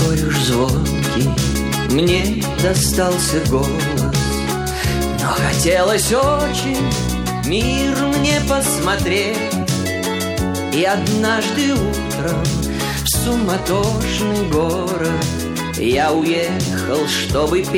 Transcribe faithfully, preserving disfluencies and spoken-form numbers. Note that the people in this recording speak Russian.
такой уж звонкий мне достался голос, но хотелось очень мир мне посмотреть. И однажды утром в суматошный город я уехал, чтобы петь.